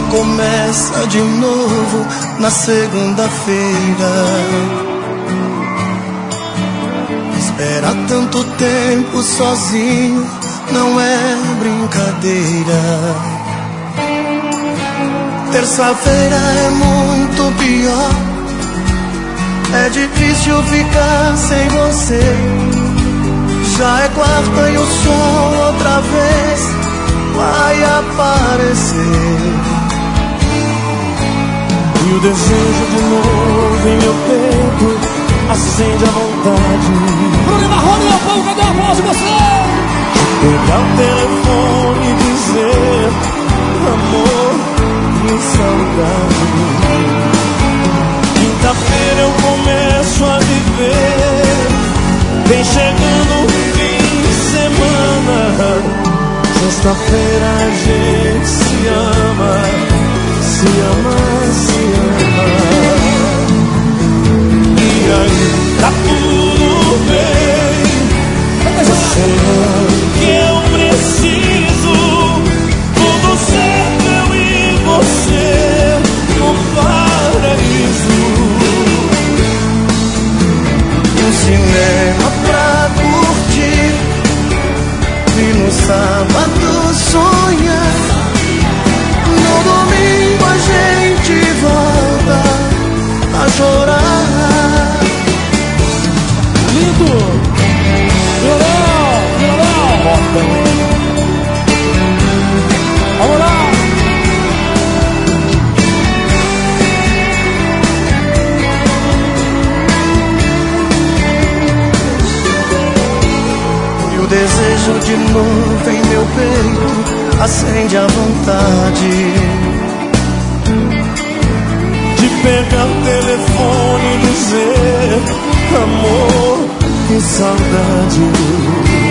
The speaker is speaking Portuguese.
vida começa de novo na segunda-feira. Esperar tanto tempo sozinho não é brincadeira. Terça-feira é muito pior. É difícil ficar sem você. Já é quarta e o sol outra vez vai aparecer. E o desejo de novo em meu peito acende a vontade. Programa Rony meu povo, cadê a voz de você? Pegar o telefone e dizer amor e saudade. Quinta-feira eu começo a viver. Vem chegando o fim de semana. Sexta-feira a gente se ama. Se ama, se ama. E aí, tá tudo bem. Você é o que eu preciso. Tudo certo, eu e você no paraíso. Um cinema pra curtir e no sábado sonhar. No domingo a gente volta a chorar. Lindo! Violão! Violão! Vamos lá! E o desejo de novo em meu peito acende a vontade de pegar o telefone e dizer amor, que saudade.